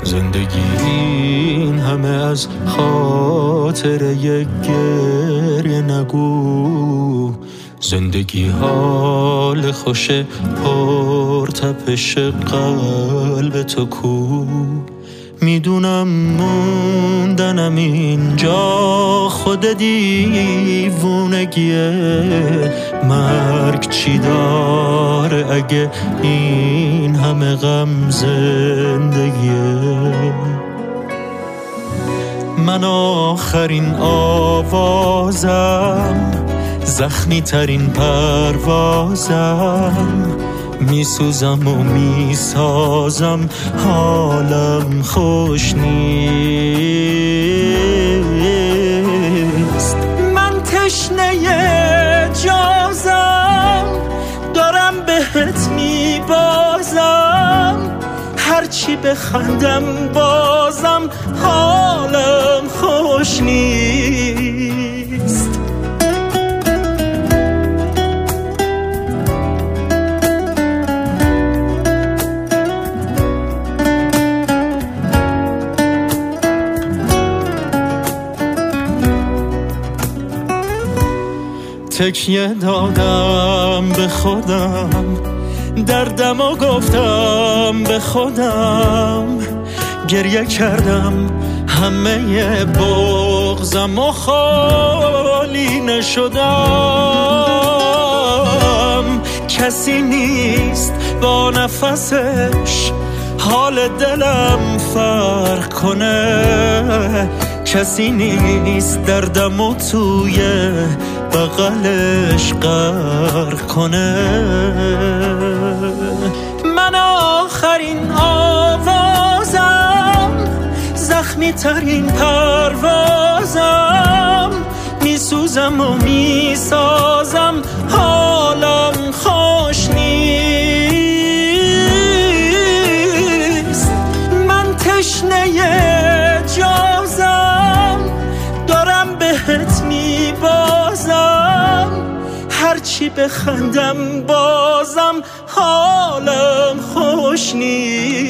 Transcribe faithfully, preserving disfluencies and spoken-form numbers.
زندگی این همه از خاطر یک گریه نگو. زندگی حال خوش پر تپش قلب تو کو. میدونم موندنم اینجا خود دیوونگیه. مرگ چی داره اگه این همه غم زندگیه؟ من آخرین آوازم، زخمی ترین پروازم، میسوزم و میسازم، حالم خوش نیست. من تشنه جازم، دارم بهت میبازم، هرچی بخندم بازم حالم خوش نیست. تکیه دادم به خودم، دردم و گفتم به خودم، گریه کردم همه بغضم و خالی نشدم. کسی نیست با نفسش حال دلم فرق کنه، کسی نیست دردم و توی بغلش غرق کنه. من آخرین آوازم، زخمی ترین پروازم، میسوزم و میسازم حالم خوش نیست. من تشنه جازم، دارم بهت میبازم، هرچی بخندم بازم حالم خوش نیست.